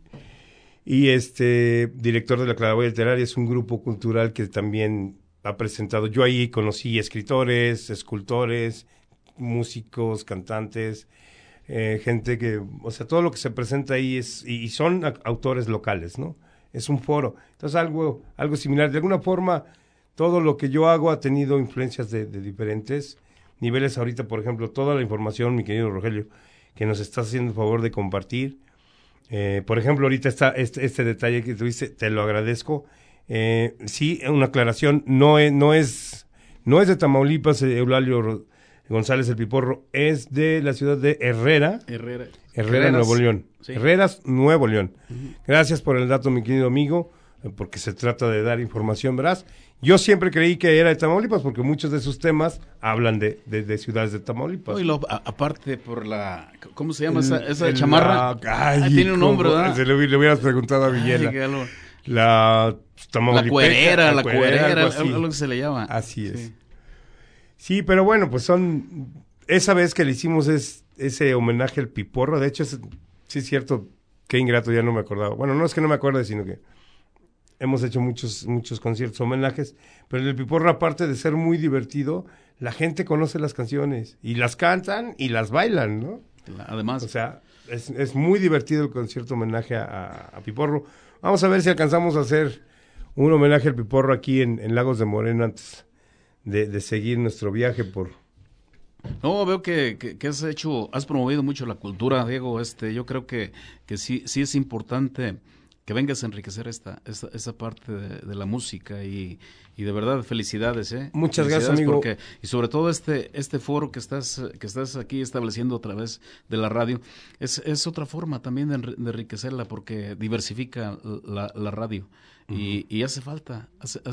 y director de la Claraboya Literaria, es un grupo cultural que también ha presentado. Yo ahí conocí escritores, escultores, músicos, cantantes, gente que, o sea, todo lo que se presenta ahí y son autores locales, ¿no? Es un foro. Entonces algo similar. De alguna forma, todo lo que yo hago ha tenido influencias de diferentes niveles. Ahorita, por ejemplo, toda la información, mi querido Rogelio, que nos estás haciendo el favor de compartir. Por ejemplo, ahorita está este detalle que tuviste, te lo agradezco. Sí, una aclaración, no es de Tamaulipas, Eulalio González el Piporro, es de la ciudad de Herrera, Nuevo León. Sí. Herreras, Nuevo León. Gracias por el dato, mi querido amigo, porque se trata de dar información veraz. Yo siempre creí que era de Tamaulipas, porque muchos de sus temas hablan de ciudades de Tamaulipas. No, y aparte por la... ¿Cómo se llama esa chamarra? Tiene un nombre, ¿verdad? Se le hubieras preguntado a Villela. La cuerera, algo algo que se le llama. Así es. Sí, pero bueno, pues esa vez que le hicimos ese homenaje al Piporro, de hecho, sí es cierto, qué ingrato, ya no me acordaba. Bueno, no es que no me acuerde, sino que hemos hecho muchos conciertos, homenajes, pero el Piporro, aparte de ser muy divertido, la gente conoce las canciones y las cantan y las bailan, ¿no? Además, o sea, es muy divertido el concierto homenaje a Piporro. Vamos a ver si alcanzamos a hacer un homenaje al Piporro aquí en Lagos de Moreno antes de seguir nuestro viaje por... No, veo que has promovido mucho la cultura, Diego. Yo creo que sí es importante que vengas a enriquecer esta parte de la música y de verdad felicidades, Muchas felicidades gracias, amigo. Y sobre todo este foro que estás aquí estableciendo a través de la radio es otra forma también de enriquecerla, porque diversifica la radio. Y hace falta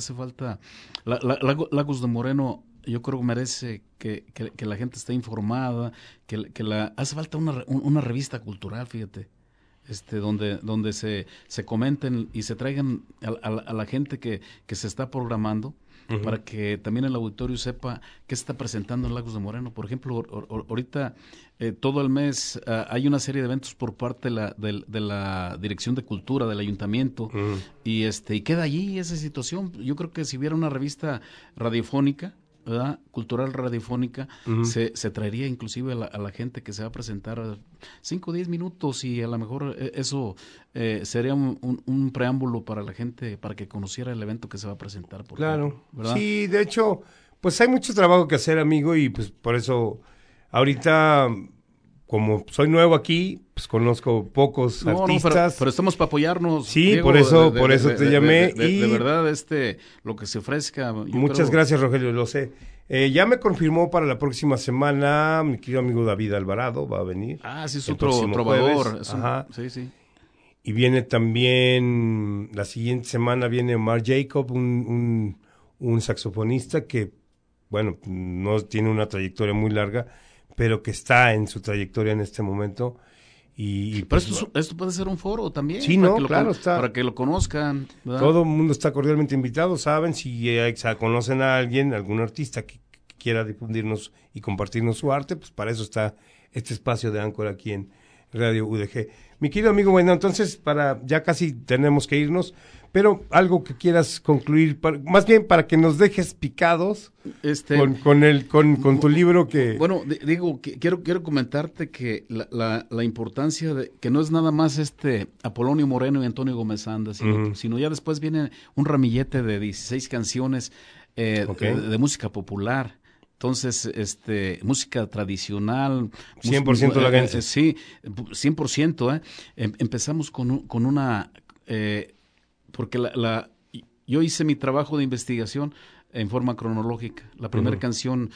Lagos de Moreno. Yo creo que merece que la gente esté informada, hace falta una revista cultural, fíjate, donde se comenten y se traigan a la gente que se está programando, para que también el auditorio sepa qué se está presentando en Lagos de Moreno. Por ejemplo, ahorita todo el mes hay una serie de eventos por parte de la Dirección de Cultura del Ayuntamiento, y queda allí esa situación. Yo creo que si hubiera una revista radiofónica, ¿verdad?, cultural radiofónica, se traería inclusive a la gente que se va a presentar 5 o 10 minutos, y a lo mejor eso sería un preámbulo para la gente, para que conociera el evento que se va a presentar. Claro, ¿verdad? Sí, de hecho, pues hay mucho trabajo que hacer, amigo, y pues por eso ahorita, como soy nuevo aquí, pues conozco pocos artistas. Pero estamos para apoyarnos. Sí, Diego, por eso te llamé. Y de verdad, lo que se ofrezca. Muchas gracias, Rogelio, lo sé. Ya me confirmó para la próxima semana mi querido amigo David Alvarado, va a venir. Sí, es otro trovador. Sí. Y viene también, la siguiente semana viene Omar Jacob, un saxofonista que, bueno, no tiene una trayectoria muy larga, pero que está en su trayectoria en este momento. Pero pues, esto puede ser un foro también. Sí, para que lo conozcan, ¿verdad? Todo el mundo está cordialmente invitado, saben, si conocen a alguien, algún artista que quiera difundirnos y compartirnos su arte, pues para eso está este espacio de Áncora aquí en Radio UDG. Mi querido amigo, bueno, entonces ya casi tenemos que irnos, pero algo que quieras concluir, más bien para que nos dejes picados con tu libro que... Bueno, digo, quiero comentarte que la importancia de que no es nada más Apolonio Moreno y Antonio Gómez Anda, sino ya después viene un ramillete de 16 canciones de música popular. Entonces, música tradicional. 100% laguense. Sí, 100%. Empezamos con una... porque yo hice mi trabajo de investigación en forma cronológica. La primera canción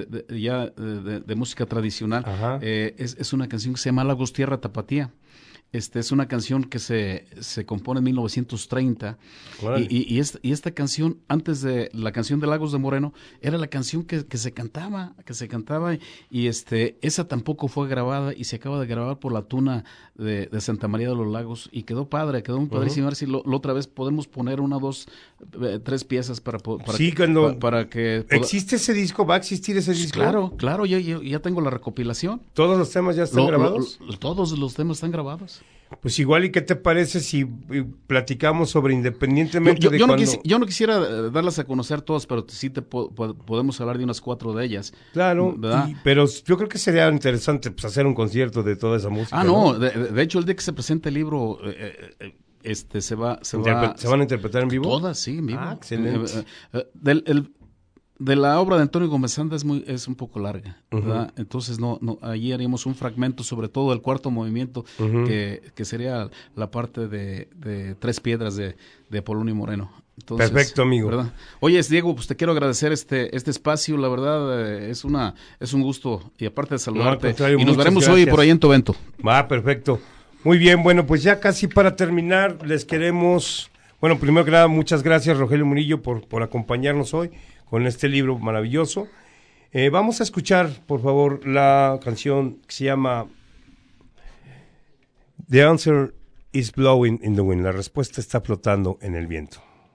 de música tradicional es una canción que se llama Lagos Tierra Tapatía. Es una canción que se compone en 1930 y esta canción, antes de la canción de Lagos de Moreno, era la canción que se cantaba y esa tampoco fue grabada y se acaba de grabar por la Tuna de Santa María de los Lagos y quedó muy padrísimo. A ver si la otra vez podemos poner 1, 2, 3 piezas para que... ¿Existe ese disco? ¿Va a existir ese disco? Claro, ya tengo la recopilación. ¿Todos los temas ya están grabados? Todos los temas están grabados. Pues igual, ¿y qué te parece si platicamos sobre independientemente de cuando... Yo no quisiera darlas a conocer todas, pero sí podemos hablar de unas 4 de ellas. Claro, pero yo creo que sería interesante hacer un concierto de toda esa música. No, de hecho el día que se presente el libro... ¿Se van a interpretar en vivo? Todas, sí, en vivo. Excelente. De la obra de Antonio Gómez Anda es un poco larga, ¿verdad? Entonces allí haríamos un fragmento, sobre todo el cuarto movimiento, que sería la parte de 3 piedras de Apolonio Moreno. Entonces, perfecto, amigo. ¿verdad? Oye, Diego, pues te quiero agradecer este espacio, la verdad es un gusto, y aparte de saludarte, y nos veremos hoy por ahí en tu evento. Perfecto. Muy bien, bueno, pues ya casi para terminar, les queremos, bueno, primero que nada, muchas gracias, Rogelio Murillo, por acompañarnos hoy con este libro maravilloso. Vamos a escuchar, por favor, la canción que se llama The Answer is Blowing in the Wind. La respuesta está flotando en el viento.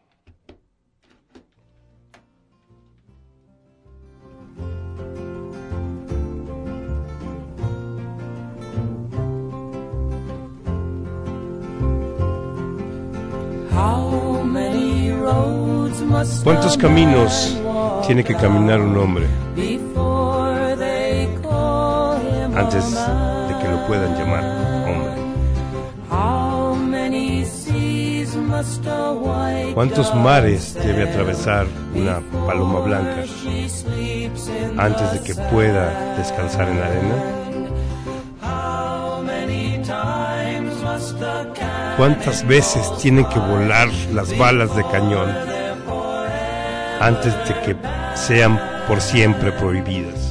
¿Cuántos caminos tiene que caminar un hombre antes de puedan llamar hombre. ¿Cuántos mares debe atravesar una paloma blanca antes de que pueda descansar en la arena? ¿Cuántas veces tienen que volar las balas de cañón antes de que sean por siempre prohibidas?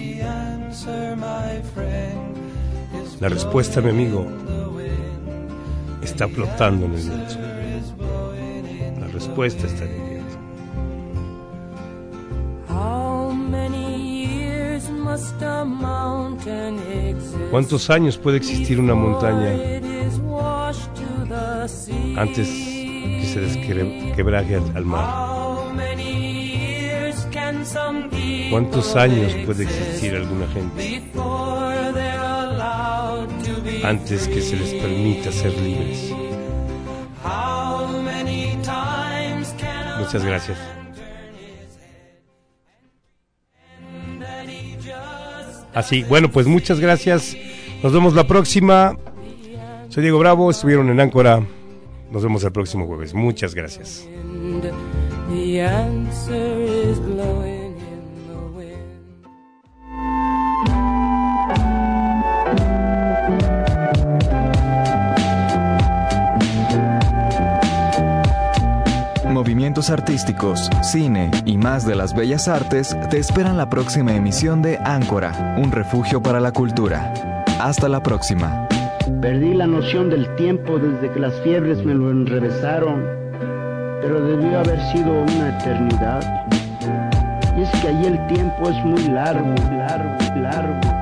La respuesta, mi amigo, está flotando en el viento. La respuesta está en el viento. ¿Cuántos años puede existir una montaña antes que se desquebraje al mar? ¿Cuántos años puede existir alguna gente antes que se les permita ser libres? Muchas gracias. Así, bueno, pues muchas gracias. Nos vemos la próxima. Soy Diego Bravo, estuvieron en Áncora. Nos vemos el próximo jueves. Muchas gracias. Movimientos artísticos, cine y más de las bellas artes te esperan la próxima emisión de Áncora, un refugio para la cultura. Hasta la próxima. Perdí la noción del tiempo desde que las fiebres me lo enrevesaron, pero debió haber sido una eternidad. Y es que allí el tiempo es muy largo, largo, largo.